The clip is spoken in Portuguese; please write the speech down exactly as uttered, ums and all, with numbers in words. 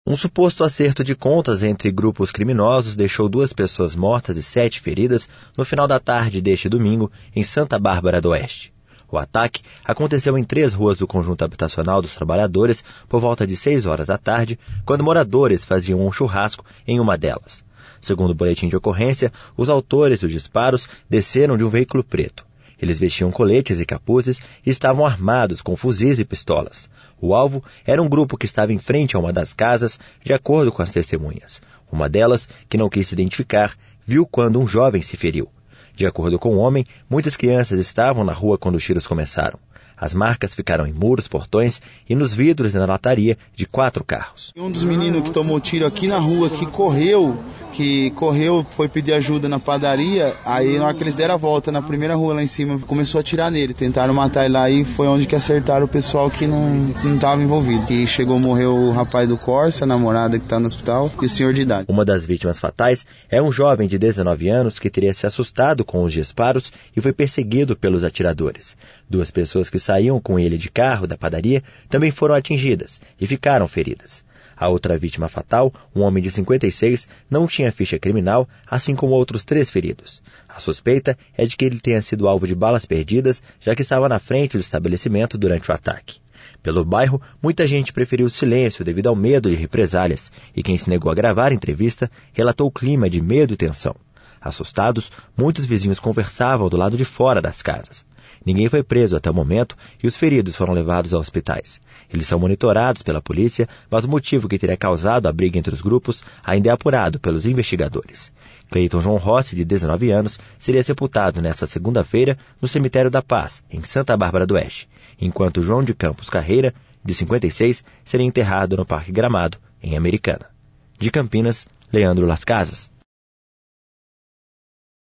Um suposto acerto de contas entre grupos criminosos deixou duas pessoas mortas e sete feridas no final da tarde deste domingo em Santa Bárbara do Oeste. O ataque aconteceu em três ruas do conjunto habitacional dos trabalhadores por volta de seis horas da tarde, quando moradores faziam um churrasco em uma delas. Segundo o boletim de ocorrência, os autores dos disparos desceram de um veículo preto. Eles vestiam coletes e capuzes e estavam armados com fuzis e pistolas. O alvo era um grupo que estava em frente a uma das casas, de acordo com as testemunhas. Uma delas, que não quis se identificar, viu quando um jovem se feriu. De acordo com o homem, muitas crianças estavam na rua quando os tiros começaram. As marcas ficaram em muros, portões e nos vidros e na lataria de quatro carros. Um dos meninos que tomou tiro aqui na rua, que correu, que correu, foi pedir ajuda na padaria, aí na hora que eles deram a volta na primeira rua lá em cima, começou a atirar nele, tentaram matar ele lá e foi onde que acertaram o pessoal que não estava envolvido. E chegou, morreu o rapaz do Corsa, a namorada que está no hospital e o senhor de idade. Uma das vítimas fatais é um jovem de dezenove anos que teria se assustado com os disparos e foi perseguido pelos atiradores. Duas pessoas que saíam com ele de carro da padaria também foram atingidas e ficaram feridas. A outra vítima fatal, um homem de cinquenta e seis, não tinha ficha criminal, assim como outros três feridos. A suspeita é de que ele tenha sido alvo de balas perdidas, já que estava na frente do estabelecimento durante o ataque. Pelo bairro, muita gente preferiu o silêncio devido ao medo de represálias, e quem se negou a gravar a entrevista relatou o clima de medo e tensão. Assustados, muitos vizinhos conversavam do lado de fora das casas. Ninguém foi preso até o momento e os feridos foram levados a hospitais. Eles são monitorados pela polícia, mas o motivo que teria causado a briga entre os grupos ainda é apurado pelos investigadores. Cleiton João Rossi, de dezenove anos, seria sepultado nesta segunda-feira no Cemitério da Paz, em Santa Bárbara do Oeste, enquanto João de Campos Carreira, de cinquenta e seis, seria enterrado no Parque Gramado, em Americana. De Campinas, Leandro Las Casas.